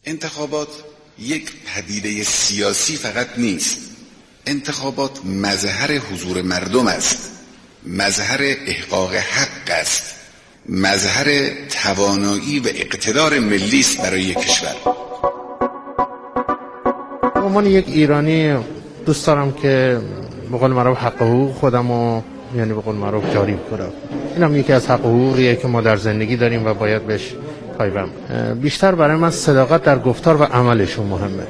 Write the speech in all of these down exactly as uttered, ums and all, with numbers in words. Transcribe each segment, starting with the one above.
انتخابات یک پدیده سیاسی فقط نیست. انتخابات مظهر حضور مردم است، مظهر احقاق حق است، مظهر توانایی و اقتدار ملی است برای کشور. به عنوان یک ایرانی دوست دارم که به قول معروف حق حقوق خودمو یعنی به قول معروف جاری کنم. اینم یکی از حق حقوقیه که ما در زندگی داریم و باید بهش پایبند. بیشتر برای من صداقت در گفتار و عملشون مهمه.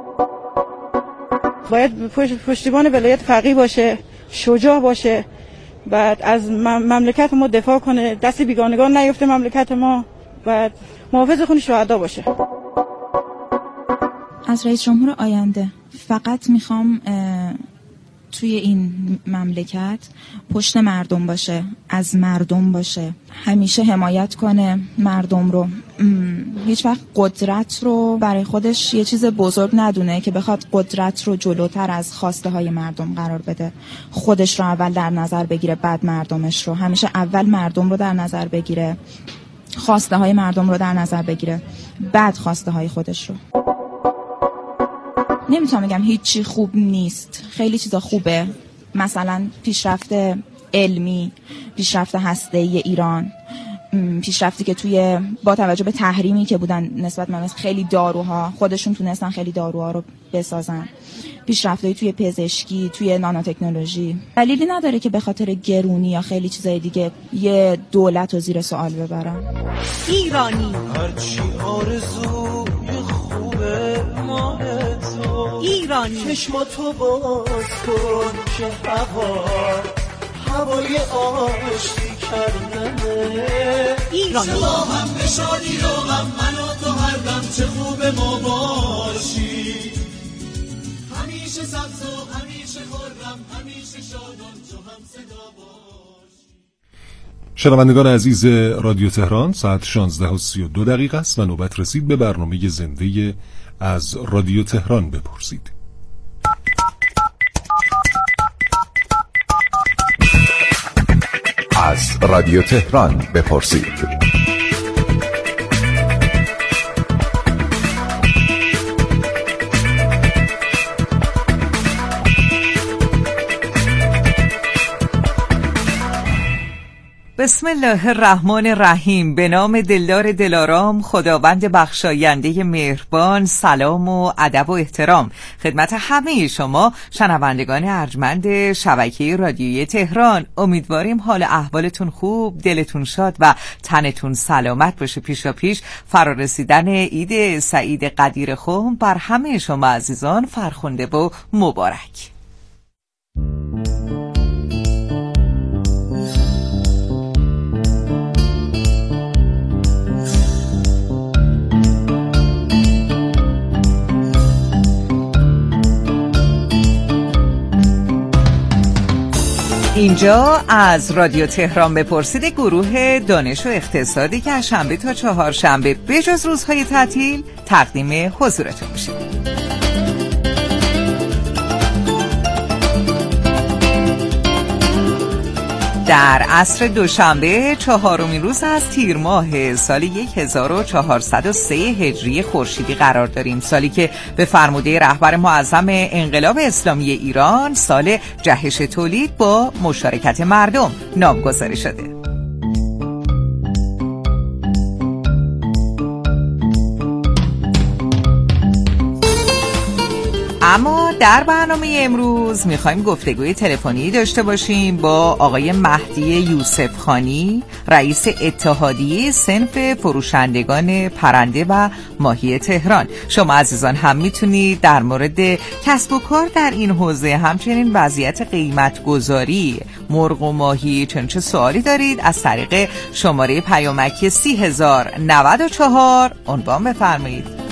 باید پشتیبان ولایت فقیه باشه، شجاع باشه، بعد از مملکت ما دفاع کنه، دست بیگانگان نیفته مملکت ما، بعد محافظ خون شهدا باشه. از رئیس جمهور آینده فقط میخوام توی این مملکت پشت مردم باشه، از مردم باشه، همیشه حمایت کنه مردم رو، هیچ وقت قدرت رو برای خودش یه چیز بزرگ ندونه که بخواد قدرت رو جلوتر از خواسته های مردم قرار بده، خودش رو اول در نظر بگیره بعد مردمش رو، همیشه اول مردم رو در نظر بگیره، خواسته های مردم رو در نظر بگیره بعد خواسته های خودش رو. نمیتونم بگم هیچی خوب نیست، خیلی چیزا خوبه، مثلا پیشرفت علمی، پیشرفت هسته‌ای ایران، پیشرفتی که توی با توجه به تحریمی که بودن نسبت به خیلی داروها خودشون تونستن خیلی داروها رو بسازن، پیشرفتایی توی پزشکی، توی نانوتکنولوژی. دلیلی نداره که به خاطر گرونی یا خیلی چیزای دیگه یه دولت رو زیر سوال ببرن. ایرانی هرچی آرزوی خوبه ما تو، ایرانی چشماتو باز کن که هوا هوای آشتی کردنه، ایرانی چه با هم به شادی و غم من و تو هر دم، چه خوب ما باشی، همیشه سبز و همیشه خرم، همیشه شادان تو هم صدا باشی. شنوندگان عزیز رادیو تهران، ساعت شانزده و سی و دو دقیقه است و نوبت رسید به برنامه زنده از رادیو تهران بپرسید. از رادیو تهران بپرسید. بسم الله الرحمن الرحیم. به نام دلدار دلارام، خداوند بخشاینده مهربان. سلام و ادب و احترام خدمت همه شما شنوندگان ارجمند شبکه رادیویی تهران. امیدواریم حال احوالتون خوب، دلتون شاد و تنتون سلامت باشه. پیشا پیش فرارسیدن عید سعید قدیر خم بر همه شما عزیزان فرخنده و مبارک. اینجا از رادیو تهران بپرسید، گروه دانش و اقتصادی که از شنبه تا چهارشنبه به جز روزهای تعطیل تقدیم حضورتون میشه. در عصر دوشنبه چهارمین روز از تیر ماه سال هزار و چهارصد و سه هجری خورشیدی قرار داریم، سالی که به فرموده رهبر معظم انقلاب اسلامی ایران سال جهش تولید با مشارکت مردم نامگذاری شده. اما در برنامه امروز میخوایم گفتگوی تلفنی داشته باشیم با آقای مهدی یوسف خانی، رئیس اتحادیه صنف فروشندگان پرنده و ماهی تهران. شما عزیزان هم میتونید در مورد کسب و کار در این حوزه، همچنین وضعیت قیمت گذاری مرغ و ماهی چون چه سوالی دارید از طریق شماره پیامکی سی هزار نود و چهار عنوان بفرمایید.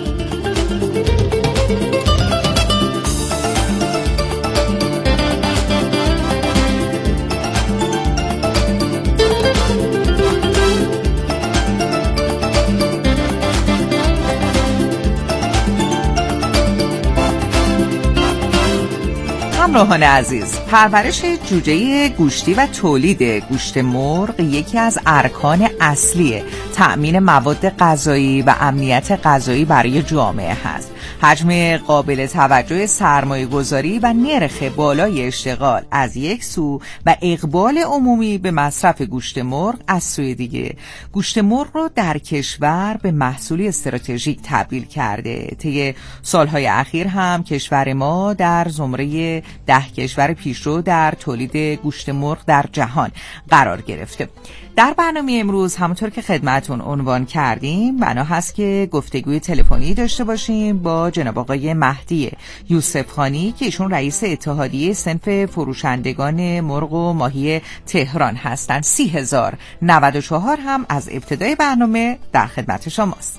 همراهان عزیز، پرورش جوجه گوشتی و تولید گوشت مرغ یکی از ارکان اصلی تأمین مواد غذایی و امنیت غذایی برای جامعه هست. حجم قابل توجه سرمایه گذاری و نرخ بالای اشتغال از یک سو و اقبال عمومی به مصرف گوشت مرغ از سوی دیگه، گوشت مرغ رو در کشور به محصولی استراتژیک تبدیل کرده. طی سالهای اخیر هم کشور ما در زمره ده کشور پیشرو در تولید گوشت مرغ در جهان قرار گرفته. در برنامه امروز همونطور که خدمتون عنوان کردیم بنا هست که گفتگوی تلفنی داشته باشیم با جناب آقای مهدی یوسف خانی که ایشون رئیس اتحادیه صنف فروشندگان مرغ و ماهی تهران هستند. سی هزار نود و چهار هم از ابتدای برنامه در خدمت شماست.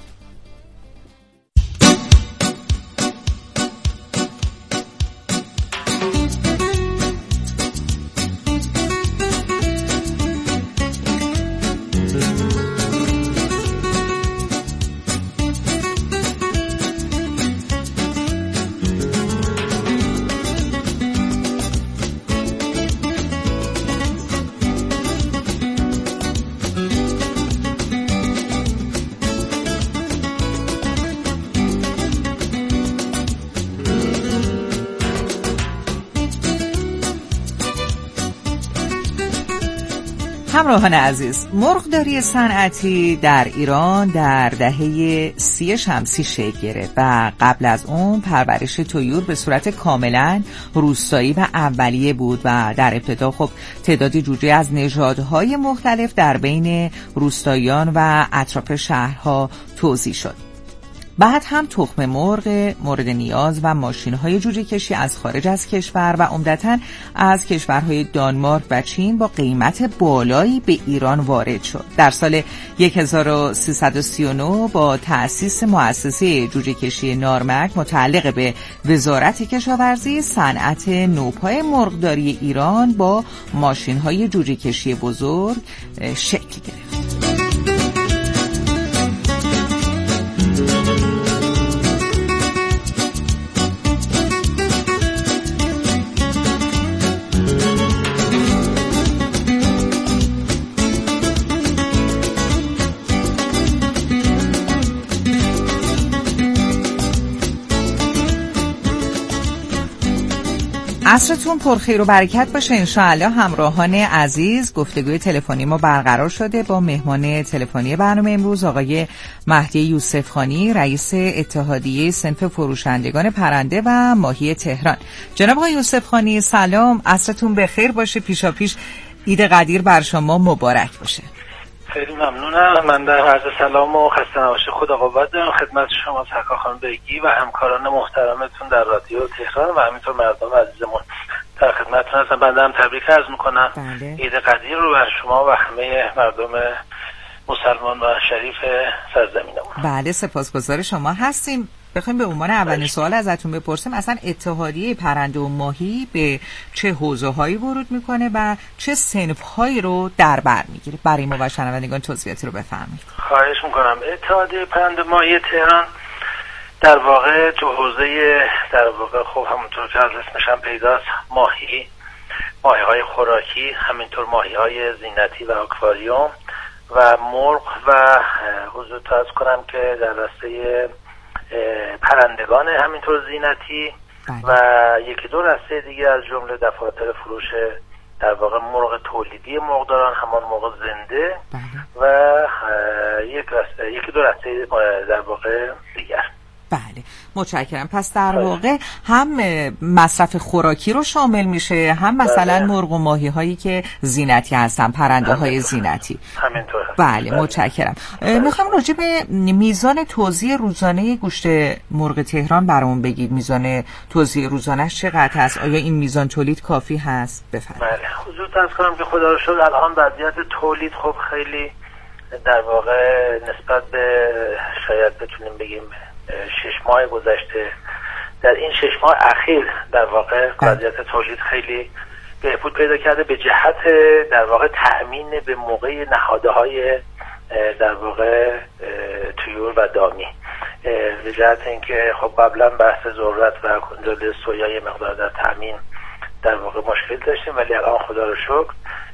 همراهان عزیز، مرغداری صنعتی در ایران در دهه سی شمسی شکل گرفت و قبل از اون پرورش طیور به صورت کاملا روستایی و اولیه بود و در ابتدا خب تعدادی جوجه از نژادهای مختلف در بین روستاییان و اطراف شهرها توزیع شد. بعد هم تخم مرغ مورد نیاز و ماشین‌های جوجه کشی از خارج از کشور و عمدتاً از کشورهای دانمارک و چین با قیمت بالایی به ایران وارد شد. در سال هزار و سیصد و سی و نه با تأسیس مؤسسه جوجه کشی نارمک متعلق به وزارت کشاورزی، صنعت نوپای مرغداری ایران با ماشین‌های جوجه کشی بزرگ شکل گرفت. عصرتون پرخیر و برکت باشه انشاءالله. همراهان عزیز، گفتگوی تلفنی ما برقرار شده با مهمان تلفنی برنامه امروز آقای مهدی یوسف خانی، رئیس اتحادیه صنف فروشندگان پرنده و ماهی تهران. جناب آقای یوسف خانی سلام، عصرتون بخیر باشه. پیشا پیش عید قدیر بر شما مبارک باشه. خیلی ممنونم. من در عرض سلام و خسته نباشید خدا قوت دارم خدمت شما سرکار خانم بگی و همکاران محترمتون در رادیو تهران و همینطور مردم عزیزمون در خدمتتون هستم. بنده هم تبریک عرض میکنم عید قدیر رو بر شما و همه مردم مسلمان و شریف سرزمینمون. بله سپاسگزار شما هستیم. بخوایم به عنوان اولین سوال ازتون بپرسیم اصلا اتحادیه پرنده و ماهی به چه حوزه‌هایی ورود میکنه و چه صنف‌هایی رو در بر میگیره؟ برای ما و شنوندگان توضیحاتی رو بفرمایید. خواهش میکنم. اتحادیه پرنده و ماهی تهران در واقع تو حوزه در واقع خب همونطور که از اسمش هم پیداست ماهی، ماهی‌های خوراکی، همینطور ماهی‌های زینتی و آکواریوم و مرغ و حضورت عرض کنم که در راسته پرندگان همینطور زینتی و یکی دو رسته دیگه از جمله دفاتر فروش در واقع مرغ تولیدی مرغداران، همان مرغ زنده و یک رسته یکی دو رسته در واقع دیگر. بله متشکرم. پس در واقع هم مصرف خوراکی رو شامل میشه، هم مثلا بله. مرغ و ماهی هایی که زینتی هستن، پرنده های زینتی. همینطور هست. بله, بله. متشکرم. میخوام راجع به میزان توزیع روزانه گوشت مرغ تهران برامون بگید. میزان توزیع روزانه‌اش چقدر هست؟ آیا این میزان تولید کافی هست؟ بفرمایید. بله حضورت عرض کنم که خدا رو شکر الان وضعیت تولید خب خیلی در واقع نسبت به شاید بتونیم بگیم شش ماه گذشته در این شش ماه اخیر در واقع وضعیت تولید خیلی بهبود پیدا کرده به جهت در واقع تأمین به موقع نهادهای در واقع طیور و دامی، به جهت اینکه خب قبلا بحث ذرت و کنترل سویا یه مقدار در تأمین در واقع مشکل داشتیم، ولی الان خدا رو شکر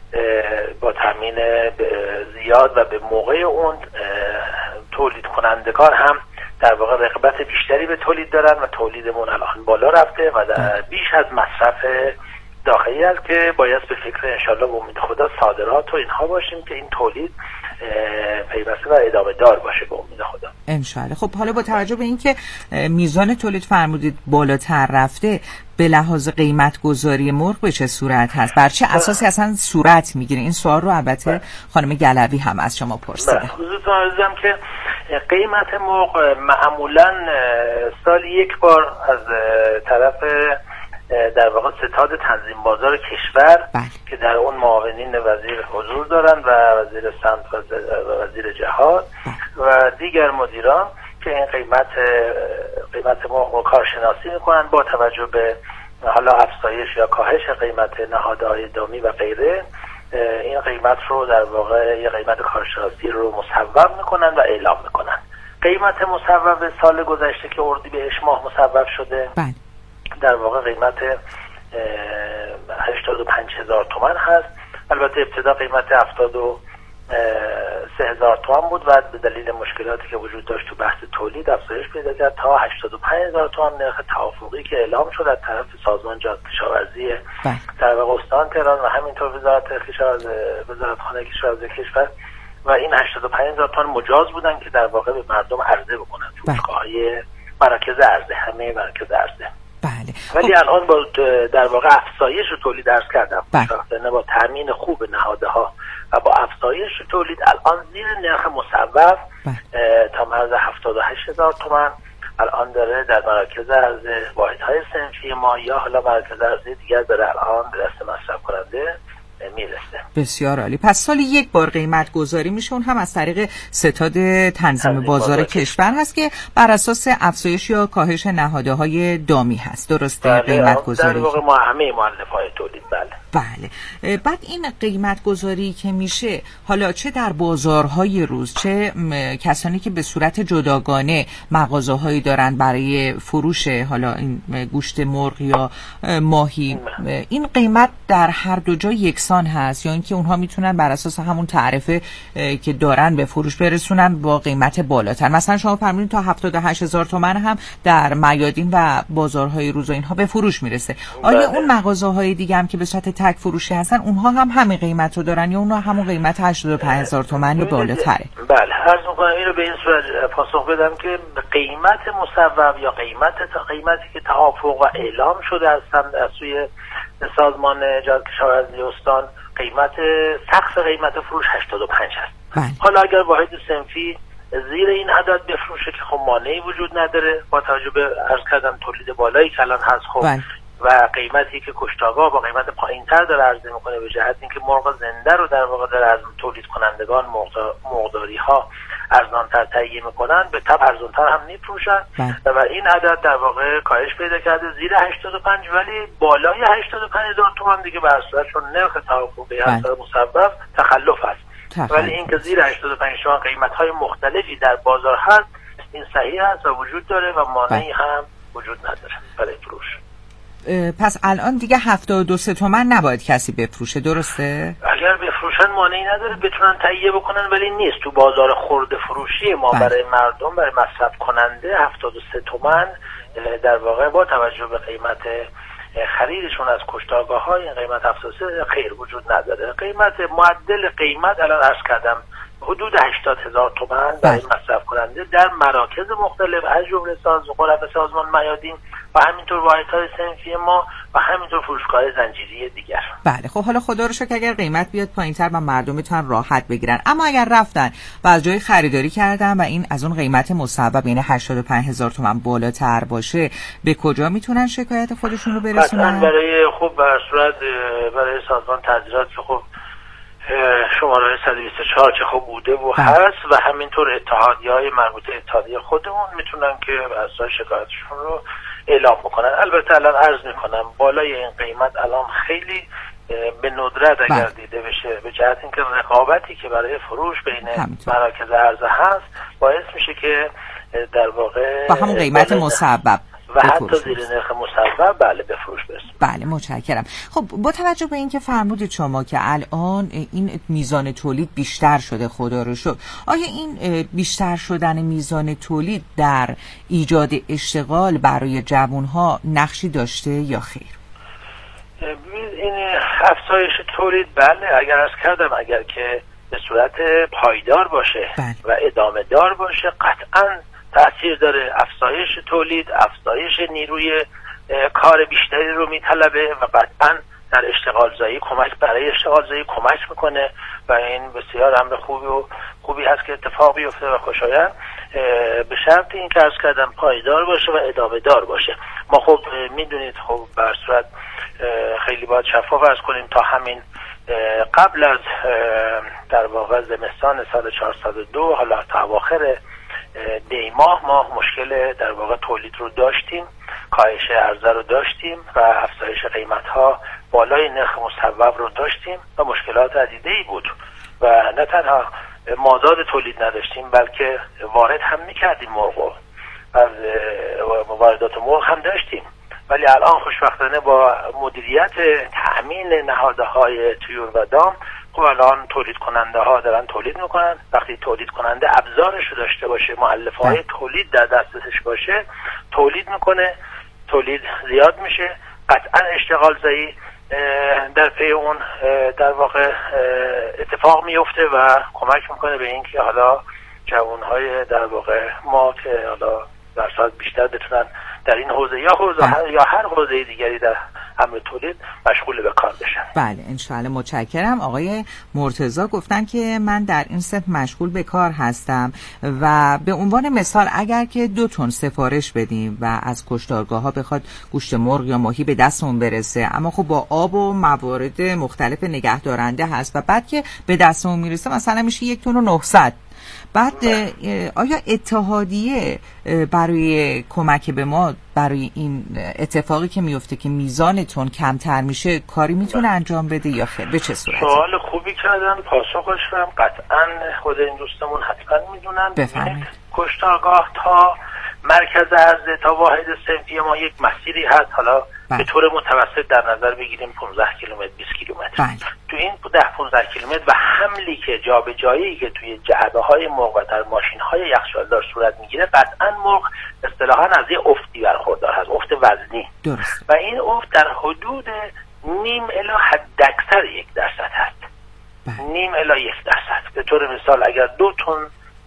با تامین زیاد و به موقع اون تولید کنندگان هم در واقع رغبت بیشتری به تولید دارن و تولیدمون الان بالا رفته و در بیش از مصرف داخلی است که باید به فکر انشالله به امید خدا صادرات و اینها باشیم که این تولید پیوسته و ادامه دار باشه به امید خدا انشالله. خب حالا با توجه به اینکه میزان تولید فرمودید بالاتر رفته، به لحاظ قیمت گذاری مرغ به چه صورت هست؟ بر چه اساسی اصلا صورت میگیره؟ این سوال رو البته خانم گلوی هم از شما پرسیده. حضورتون عرضم که قیمت مرغ معمولا سال یک بار از طرف در واقع ستاد تنظیم بازار کشور بله. که در اون معاونین وزیر حضور دارن و وزیر سمت و وزیر جهاد بله. و دیگر مدیران که این قیمت قیمت مرغ کارشناسی میکنن با توجه به حالا افزایش یا کاهش قیمت نهادهای دامی و غیره، این قیمت رو در واقع یه قیمت کارشناسی رو مصوب میکنن و اعلام میکنن. قیمت مصوب سال گذشته که اردیبهشت ماه مصوب شده بله. در واقع قیمت هشتاد و پنج هزار تومان هست. البته ابتدا قیمت هفتاد و سه هزار تومان بود و به دلیل مشکلاتی که وجود داشت تو بحث تولید افزایش پیدا کرد تا هشتاد و پنج هزار تومان نرخ توافقی که اعلام شد از طرف سازمان جهاد کشاورزی در واقع استان تهران و همینطور وزارت کشاورزی وزارتخانه کشاورزی کشور و این هشتاد و پنج هزار تومان مجاز بودن که در واقع به مردم عرضه بکنن فروشگاه‌های مراکز عرضه، همه مراکز عرضه. بله. ولی خب. الان با در واقع افزایش تولید درس کردم بله. با تامین خوب نهادها و با افزایش تولید الان زیر نرخ مصوب تا مرز هفتاد و هشت هزار تومان الان داره در مراکز عرضه واحدهای صنفی ما یا حالا مراکز عرضه دیگر داره الان به دست مصرف کننده میرسه. بسیار عالی. پس سالی یک بار قیمت گذاری میشه، اون هم از طریق ستاد تنظیم بازار کشور هست که بر اساس افزایش یا کاهش نهادهای دامی هست. درسته؟ بله. قیمت گذاری در واقع ما همه مؤلفه‌های تولید بله. بله. بعد این قیمت گذاری که میشه حالا چه در بازارهای روز چه کسانی که به صورت جداگانه مغازه‌هایی دارن برای فروش حالا این گوشت مرغ یا ماهی، این قیمت در هر دو جا یکسان هست یا اینکه اونها میتونن بر اساس همون تعرفه که دارن به فروش برسونن با قیمت بالاتر؟ مثلا شما فرمودین تا هفتاد و هشت هزار تومان هم در میادین و بازارهای روز و اینها به فروش میرسه. آیا بله. اون مغازه‌های دیگه هم که به صورت تک فروشی هستن اونها هم همین قیمت رو دارن یا اونها همون قیمت هشتاد و پنج هزار تومان یا بالاتره؟ بله. عرض می‌کنم اینو به این صورت پاسخ بدم که قیمت مصوب یا قیمت تا قیمتی که توافق و اعلام شده از سوی سازمان جهاد کشاورزی استان، قیمت سقف قیمت فروش هشتاد و پنج هست. بله. حالا اگر واحد صنفی زیر این عدد بفروشه که خب مانعی وجود نداره با توجه به عرض کردم تولید بالایی که الان هست خب بله. و قیمتی که کشتاگاه با قیمت پایینتر داره عرضه میکنه به جهت اینکه مرغ زنده رو در واقع داره از تولید کنندگان مرغداری ها ارزانتر تهیه میکنن، به طب ارزانتر هم میفروشن و این عدد در واقع کاهش پیدا کرده زیر هشتاد و پنج، ولی بالای هشتاد و پنج هزار تومان دیگه بر اساس چون نرخ توافقی هست مصوب تخلف هست. ولی این که زیر هشتاد و پنج تومان قیمت های مختلفی در بازار هست این صحیح هست و وجود داره و مانعی هم وجود نداره برای فروش. پس الان دیگه هفتاد و دو تومن نباید کسی بفروشه، درسته؟ اگر بفروشن مانعی نداره، بتونن تهیه بکنن، ولی نیست. تو بازار خرده فروشی ما بله. برای مردم، برای مصرف کننده هفتاد و سه تومن در واقع با توجه به قیمت خریدشون از کشتارگاه های این قیمت هفتاد و سه خیر وجود نداره. قیمت معدل قیمت الان عرض کردم حدود هشتاد هزار تومان برای مصرف کننده در مراکز مختلف از جمله سازمان سازمان میادین و همینطور واحدهای صنفی ما و همینطور فروشگاه زنجیری دیگر. بله. خب حالا خدا رو شکر اگر قیمت بیاد پایینتر و مردم میتونن راحت بگیرن، اما اگر رفتن و از جای خریداری کردن و این از اون قیمت مصوب یعنی هشتاد و پنج هزار تومان بالاتر باشه، به کجا میتونن شکایت خودشون رو برسونن؟ برای خب به صورت برای سازمان تعزیرات که خب شماره صد و بیست و چهار که خب بوده و هست و همینطور اتحادیه‌های مربوطه اتحادیه خودمون میتونن که اساس شکایتشون رو اعلام بکنن. البته الان عرض میکنم بالای این قیمت الان خیلی به ندرت اگر دیده بشه، به جهت اینکه رقابتی که برای فروش بین مراکز عرضه هست باعث میشه که در واقع با همون قیمت مصوب و حتی زیر نرخ مصوب بله به فروش برسه. بله متشکرم. خب با توجه به اینکه فرمودید شما که الان این میزان تولید بیشتر شده، خدا رو شکر، آیا این بیشتر شدن میزان تولید در ایجاد اشتغال برای جوانها نقشی داشته یا خیر؟ این افزایش تولید بله، اگر عرض کردم اگر که به صورت پایدار باشه بله. و ادامه دار باشه قطعاً تأثیر داره. افزایش تولید، افزایش نیروی کار بیشتری رو میطلبه و قطعاً در اشتغال زایی کمک برای اشتغال زایی کمک میکنه و این بسیار امر خوبی و خوبی هست که اتفاق بیفته و خوشایند، به شرط این که عرض کردم پایدار باشه و ادامه دار باشه. ما خب میدونید خب بر صورت خیلی باید شفاف عرض کنیم تا همین قبل از در واقع زمستان سال چهارصد و دو حالا تا اواخر دی ماه ما مشکل در واقع تولید رو داشتیم، کاهش عرضه رو داشتیم و افزایش قیمت ها بالای نرخ مصوب رو داشتیم و مشکلات عدیده‌ای بود و نه تنها مازاد تولید نداشتیم بلکه وارد هم میکردیم مرغ از واردات مرغ هم داشتیم. ولی الان خوشبختانه با مدیریت تأمین نهادهای طیور و دام خب الان تولید کننده ها دارن تولید میکنن. وقتی تولید کننده ابزارش رو داشته باشه، مؤلفه های تولید در دستش باشه، تولید میکنه، تولید زیاد میشه، قطعا اشتغال زایی در پی اون در واقع اتفاق میفته و کمک میکنه به این که حالا جوانهای در واقع ما که حالا در سال بیشتر بتونن در این حوزه یا حوزه هر یا هر حوزه دیگری در امر تولید مشغول به کار بشن. بله انشاءالله. متشکرم. آقای مرتضی گفتن که من در این صف مشغول به کار هستم و به عنوان مثال اگر که دو تن سفارش بدیم و از کشتارگاه ها بخواد گوشت مرغ یا ماهی به دستمون برسه، اما خب با آب و موارد مختلف نگه دارنده هست و بعد که به دستمون میرسه مثلا میشه یک تن و نهصد. بعد آیا اتحادیه برای کمک به ما برای این اتفاقی که میفته که میزان تن کمتر میشه کاری میتونه انجام بده یا خیر؟ به چه صورت؟ سوال خوبی کردن، پاسخش رو قطعا خود این دوستمون حتما میدونن. بفرمایید. کشتارگاه تا مرکز عرضه تا واحد صنفی ما یک مسیری هست، حالا بله. به طور متوسط در نظر بگیریم پانزده کیلومتر بیست کیلومتر. بله. تو این ده پانزده کیلومتر و حملی که جابجایی که توی جعبه های مرغ و در ماشین های یخچالدار صورت میگیره، قطعا مرغ اصطلاحاً از یه افتی برخوردار هست، افت وزنی. درست. و این افت در حدود نیم الی حداکثر یک درصد هست. بله. نیم الی یک درصد. به طور مثال اگر دو تن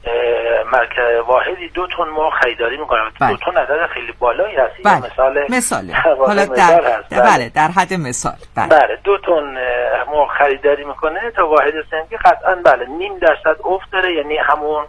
مرکز واحدی دو تن مرغ خریداری میکنه، دو تن عدد خیلی بالایی هست. بله. مثال مثاله. حالا در هست. بله. بله در حد مثال. بله, بله. دو تن مرغ خریداری میکنه تا واحد صنفی، قطعا بله نیم درصد افت داره، یعنی همون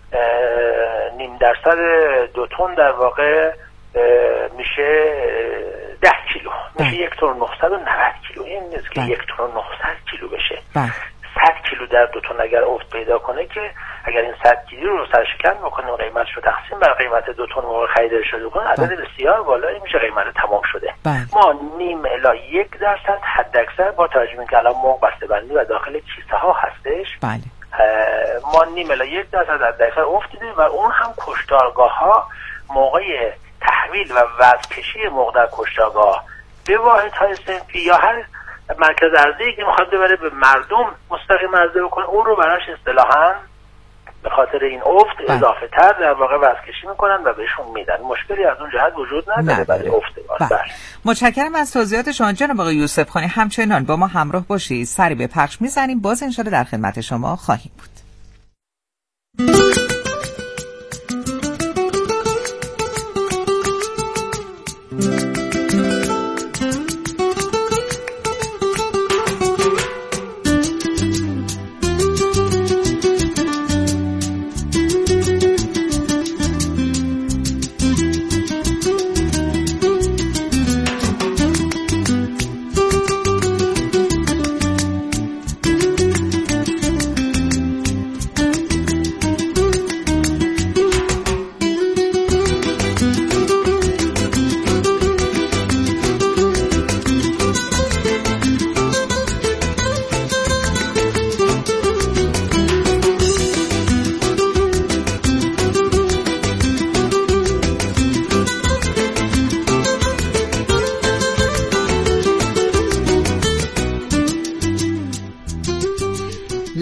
نیم درصد دو تن در واقع میشه ده کیلو، میشه یک تن و نهصد و نود کیلو. این نیست که یک تن و نهصد کیلو بشه. بله. صد کیلو در دو تن اگر افت پیدا کنه که اگر این صد کیلو رو سرشکن بکنیم و قیمتش رو تقسیم بر قیمت دو تن مرغ خریداری شده کنه، عدد بسیار بالایی میشه، قیمت تمام شده. بله. ما نیم الی یک درصد حداکثر با توجه به اینکه الان مرغ بسته‌بندی و داخل کیسه ها هستش، بله. ما نیم الی یک درصد حداکثر افت دیدیم و اون هم کشتارگاه ها موقع تحویل و وزن‌کشی مرغ در کشتارگاه به واحدهای صنفی یا هر مرکز عرضه‌ای که میخواد ببره به مردم مستقیم عرضه بکنه، اون رو براش اصطلاحاً به خاطر این افت اضافه تر در واقع وزن‌کشی میکنن و بهشون میدن. مشکلی از اون جهت وجود نداره برای افت. بله. متشکرم از توضیحات شما جناب آقای یوسف خانی. همچنان با ما همراه باشید، سری به پخش میزنیم، باز انشالله در خدمت شما خواهیم بود.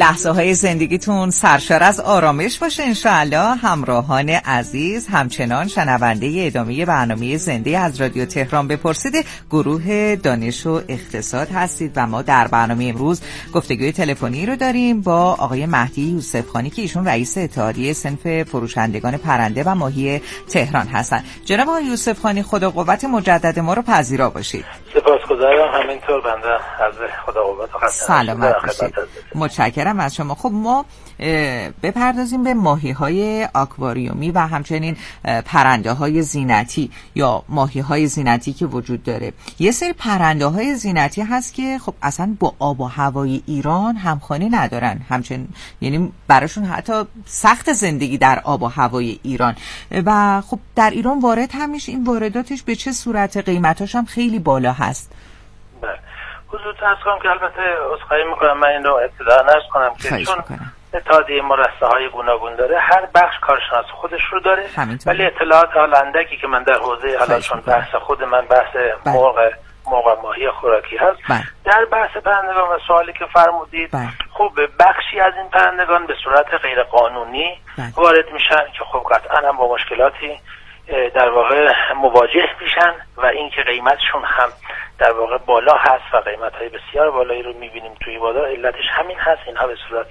لحظه های زندگیتون سرشار از آرامش باشه انشاءالله. همراهان عزیز، همچنان شنونده ادامه برنامه زنده از رادیو تهران بپرسید گروه دانش و اقتصاد هستید و ما در برنامه امروز گفتگوی تلفنی رو داریم با آقای مهدی یوسف خانی که ایشون رئیس اتحادیه صنف فروشندگان پرنده و ماهی تهران هستند. جناب آقای یوسف خانی، خدا قوت مجدد ما رو پذیرا باشید. سپاسگزارم. همینطور بنده از خدا قوت و خدمت سلامت باشید. متشکرم از شما. خب ما بپردازیم به ماهی‌های آکواریومی و همچنین پرنده‌های زینتی یا ماهی‌های زینتی که وجود داره. یه سری پرنده‌های زینتی هست که خب اصلا با آب و هوای ایران همخوانی ندارن، همچنین یعنی براشون حتی سخت زندگی در آب و هوای ایران و خب در ایران وارد هم میشه. این وارداتش به چه صورت؟ قیمتاش هم خیلی بالا هست. بله. حضور ترس کنم که البته عذرخواهی میکنم من این رو ابتدا نرس کنم که چون اتحادیه ما رسته های گوناگون داره، هر بخش کارشناس خودش رو داره، ولی اطلاعات حالا اندکی که من در حوزه حالا چون بحث خود من بحث مرغ مرغ ماهی خوراکی هست بله. در بحث پرندگان و سوالی که فرمودید بله. خب بخشی از این پرندگان به صورت غیر قانونی بله. وارد میشن که خب قطعا هم با مشکلاتی در واقع مواجه میشن و اینکه قیمتشون هم در واقع بالا هست و قیمت‌های بسیار بالایی رو می‌بینیم توی بازار. علتش همین هست، اینها به صورت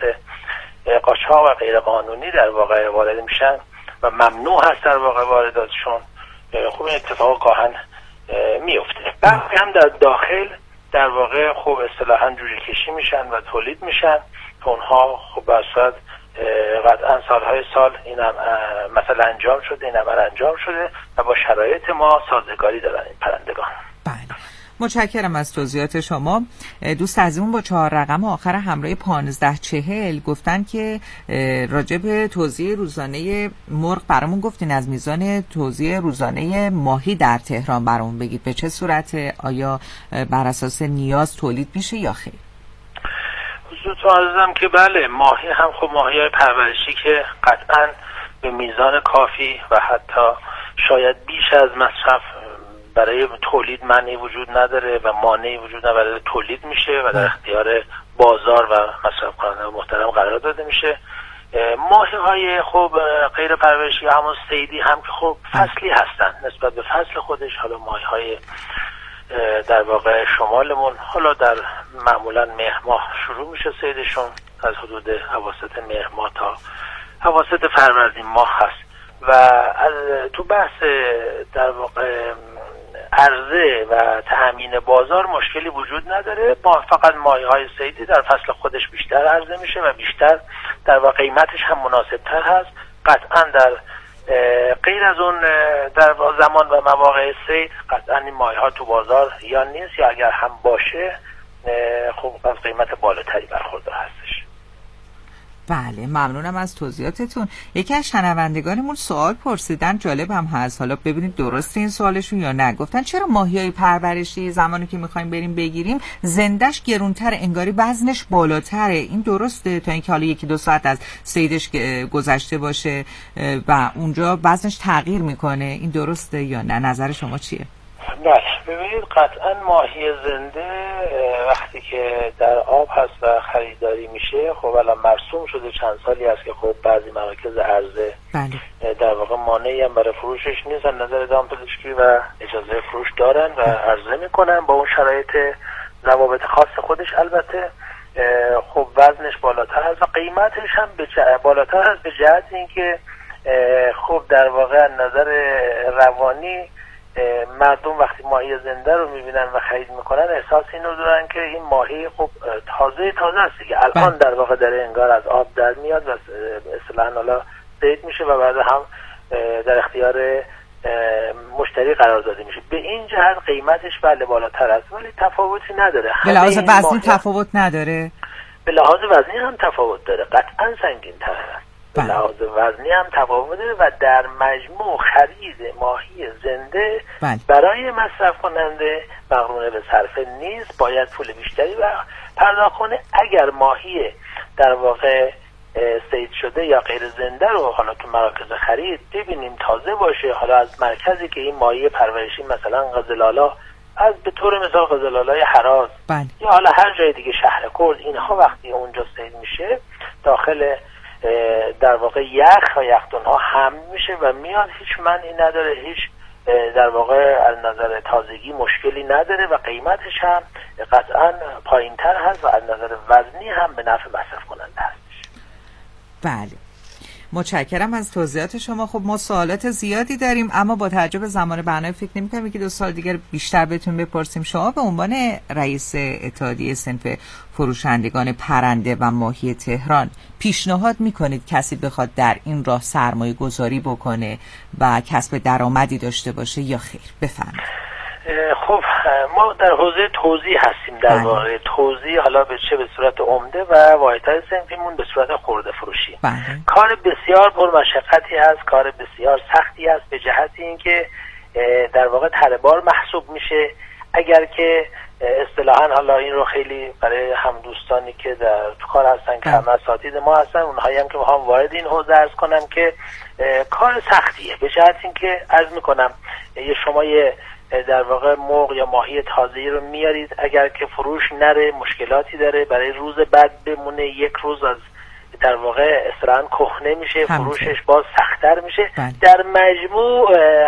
قاچاق و غیر قانونی در واقع وارد میشن و ممنوع هست در واقع وارداتشون. خب این اتفاق گاهن میفته. بعضی هم در داخل در واقع خب اصطلاحاً جوجه کشی میشن و تولید میشن که اونها خب به صورت قطعا سالهای سال این هم مثلا انجام شده، این عمل انجام شده و با شرایط ما سازگاری دارن این پرندگان. بله. متشکرم از توضیحات شما. دوست عزیزمون با چهار رقم آخر همراه پانزده چهل گفتن که راجع به توزیع روزانه مرغ برامون گفتین، از میزان توزیع روزانه ماهی در تهران برامون بگید به چه صورته؟ آیا بر اساس نیاز تولید میشه یا خیر؟ تو عزیزم که بله، ماهی هم خب ماهی‌های پرورشی که قطعاً به میزان کافی و حتی شاید بیش از مصرف برای تولید معنی وجود نداره و مانعی وجود نداره برای تولید میشه و در اختیار بازار و مصرف کننده محترم قرار داده میشه. ماهی‌های خب غیر پرورشی همون صیدی هم که خب فصلی هستن نسبت به فصل خودش. حالا ماهی‌های در واقع شمالمون حالا در معمولا مهر ماه شروع میشه صیدشون، از حدود اواسط مهر ماه تا اواسط فروردین ماه هست و از تو بحث در واقع عرضه و تأمین بازار مشکلی وجود نداره. ما فقط ماهی‌های صیدی در فصل خودش بیشتر عرضه میشه و بیشتر در واقع قیمتش هم مناسب‌تر هست. قطعا در غیر از اون در زمان و مواقع صید قطعا این ماهی‌ها تو بازار یا نیست یا اگر هم باشه خب از قیمت بالاتری برخوردار هستش. بله، ممنونم از توضیحاتتون. یکی از شنوندگانمون سوال پرسیدن، جالب هم هست، حالا ببینید درسته این سوالشون یا نه. گفتن چرا ماهی‌های پرورشی زمانی که می‌خوایم بریم بگیریم زندش گرونتر، انگاری وزنش بالاتره؟ این درسته تا اینکه حالا یکی دو ساعت از صیدش گذشته باشه و اونجا وزنش تغییر میکنه؟ این درسته یا نه؟ نظر شما چیه؟ بله، ببینید قطعا ماهی زنده وقتی که در آب هست و خریداری میشه خب الان مرسوم شده، چند سالی هست که خب بعضی مراکز عرضه بله. در واقع مانعی هم برای فروشش نیست، از نظر دام پزشکی و اجازه فروش دارن و عرضه میکنن با اون شرایط ضوابط خاص خودش. البته خب وزنش بالاتر هست و قیمتش هم بالاتر هست به جهت اینکه خب در واقع از نظر روانی مردم وقتی ماهی زنده رو میبینن و خرید میکنن احساس این رو دارن که این ماهی خب تازه تازه است دیگه، الان در واقع داره انگار از آب در میاد و اصطلاحاً حالا صید میشه و بعد هم در اختیار مشتری قرار داده میشه. به این جهت قیمتش بله بالاتر است ولی تفاوتی نداره. به لحاظ وزنی تفاوت نداره؟ به لحاظ وزنی هم تفاوت داره، قطعا سنگین تر است. به لحاظ وزنی هم تفاوت داره و در مجموع خرید ماهی زنده بله. برای مصرف کننده مقرونه به صرفه نیست، باید پول بیشتری پرداخت کنه. اگر ماهی در واقع صید شده یا غیر زنده رو حالا تو مراکز خرید ببینیم تازه باشه، حالا از مرکزی که این ماهی پرورشی مثلا قزلالا از به طور مثال قزل‌آلای هراز بله. یا حالا هر جای دیگه شهر کرد، اینها وقتی اونجا سیل میشه داخل در واقع یخ و یخدون ها هم میشه و میاد، هیچ معنی نداره، هیچ در واقع از نظر تازگی مشکلی نداره و قیمتش هم قطعا پایین تر هست و از نظر وزنی هم به نفع مصرف کننده هستش. بله، متشکرم از توضیحات شما. خب ما سوالات زیادی داریم اما با توجه به زمان برنامه فکر نمی‌کنم که دو سال دیگر بیشتر بهتون بپرسیم. شما به عنوان رئیس اتحادیه صنف فروشندگان پرنده و ماهی تهران پیشنهاد میکنید کسی بخواد در این راه سرمایه گذاری بکنه و کسب درآمدی داشته باشه یا خیر؟ بفرمایید. خب ما در حوزه توزیع هستیم، در واقع توزیع حالا به چه به صورت عمده و واحدهای صنفیمون به صورت خرده فروشی. بله. کار بسیار پرمشقتی هست، کار بسیار سختی هست به جهت اینکه در واقع تره‌بار محسوب میشه. اگر که اصطلاحاً حالا این رو خیلی برای هم دوستانی که در تو کار هستن که هم اساتید ما هستن، اونهایی هم که میخوام وارد این حوزه عرض کنم که کار سختیه، به جهت اینکه عرض میکنم یه شما یه در واقع مرغ یا ماهی تازه‌ای رو میارید، اگر که فروش نره مشکلاتی داره، برای روز بعد بمونه یک روز از در واقع اصطلاحاً کهنه میشه، فروشش باز سخت‌تر میشه. بند. در مجموع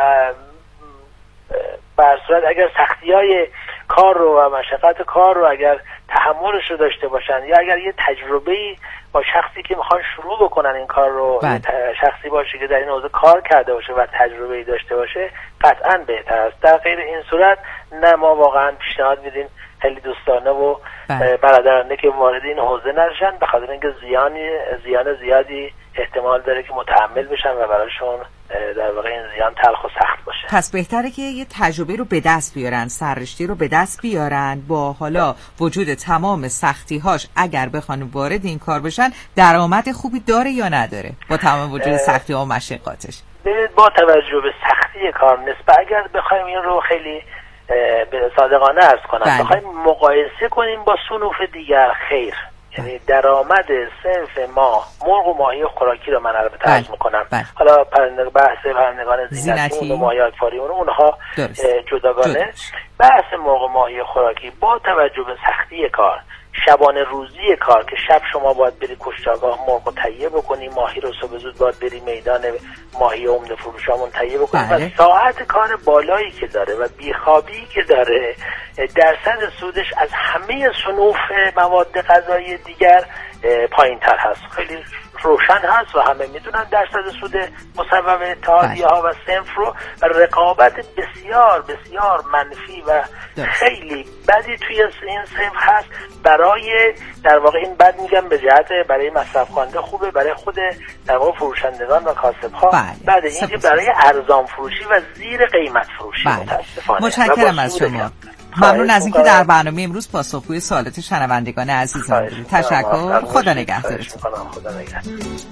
بر صورت اگر سختی‌های کار رو و مشقت کار رو اگر تحملش رو داشته باشن یا اگر یه تجربه‌ای با شخصی که میخوان شروع بکنن این کار رو، شخصی باشه که در این حوزه کار کرده باشه و تجربه‌ای داشته باشه، قطعاً بهتر است. در غیر این صورت نه، ما واقعاً پیشنهاد میدیم خیلی دوستانه و برادرانه که وارد این حوزه نشن، به خاطر اینکه زیانی زیان زیادی احتمال داره که متحمل بشن و براشون در واقع این زیان تلخ و سخت باشه. پس بهتره که یه تجربه رو به دست بیارن، سررشته رو به دست بیارن، با حالا وجود تمام سختی‌هاش اگر بخوان وارد این کار بشن درآمد خوبی داره یا نداره با تمام وجود سختی‌ها و مشقاتش؟ با توجه به سختی کار نسبت اگر بخوایم این رو خیلی به صادقانه عرض کنم، بخوایم مقایسه کنیم با صنوف دیگر، خیر، یعنی درآمد صنف ما مرغ و ماهی خوراکی رو من البته عرض میکنم، حالا پرنده بحث پرندگان زینتی و ماهی آکواریوم اونها جداگانه. بحث مرغ و ماهی خوراکی با توجه به سختی کار، شبانه روزی کار که شب شما باید بری کشتارگاه مرغ رو تهیه بکنی، ماهی رو صبح زود باید بری میدان ماهی عمده فروشامون تهیه بکنی و ساعت کار بالایی که داره و بیخوابی که داره، درصد سودش از همه صنوف مواد غذایی دیگر پایین تر هست. خیلی روشن هست و همه میدونن درصد سود مصوب اتحادیه ها و صنف رو، رقابت بسیار بسیار منفی و خیلی بدی توی این صنف هست. برای در واقع این بد میگم به جهت برای مصرف کننده خوبه، برای خود در واقع فروشندگان و کاسب ها بعد اینکه برای ارزان فروشی و زیر قیمت فروشی متاسفانه. متشکرم از شما، ممنون از اینکه در برنامه امروز پاسخگوی سوالات شنوندگان عزیزم بودید. تشکر، خدا نگهدارتون. خدا نگهدار.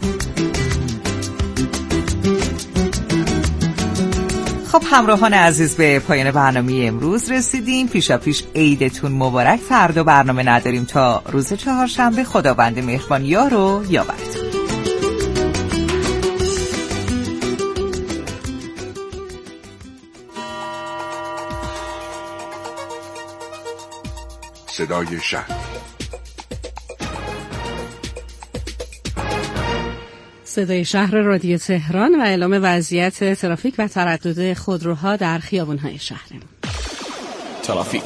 خب همراهان عزیز، به پایان برنامه امروز رسیدیم. پیشا پیش عیدتون مبارک. فردا برنامه نداریم تا روز چهارشنبه. خداوند مهربان یار و یاورتون. صدای شهر، صدای شهر رادیو تهران و اعلام وضعیت ترافیک و تردد خودروها در خیابان‌های شهرمون. ترافیک.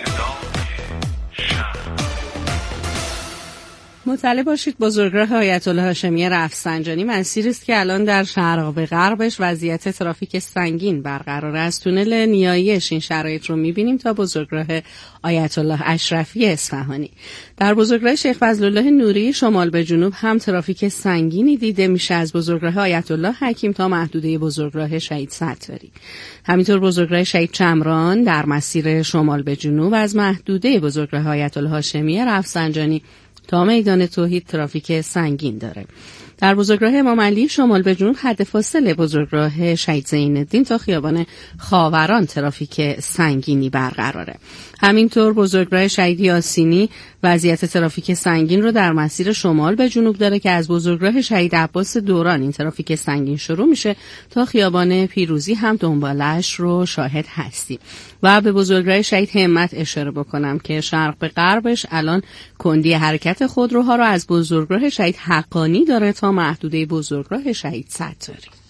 مطلع باشید بزرگراه آیت الله هاشمی رفسنجانی مسیری است که الان در شرق غربش وضعیت ترافیک سنگین برقرار است. تونل نیایش این شرایط رو می‌بینیم تا بزرگراه آیت الله اشرفی اصفهانی. در بزرگراه شیخ فضلالله نوری شمال به جنوب هم ترافیک سنگینی دیده میشه از بزرگراه آیت الله حکیم تا محدوده بزرگراه شهید ستاری. همینطور بزرگراه شهید چمران در مسیر شمال به جنوب از محدوده بزرگراه آیت الله هاشمی رفسنجانی تا میدان توحید ترافیک سنگین داره. در بزرگراه امام علی شمال به جنوب حد فاصله بزرگراه شهید زین الدین تا خیابان خاوران ترافیک سنگینی برقراره. همینطور بزرگراه شهید یاسینی وضعیت ترافیک سنگین رو در مسیر شمال به جنوب داره که از بزرگراه شهید عباس دوران این ترافیک سنگین شروع میشه تا خیابان پیروزی هم دنبالش رو شاهد هستیم. و به بزرگراه شهید همت اشاره بکنم که شرق به غربش الان کندی حرکت خودروها رو از بزرگراه شهید حقانی داره تا محدوده بزرگراه شهید ستاری.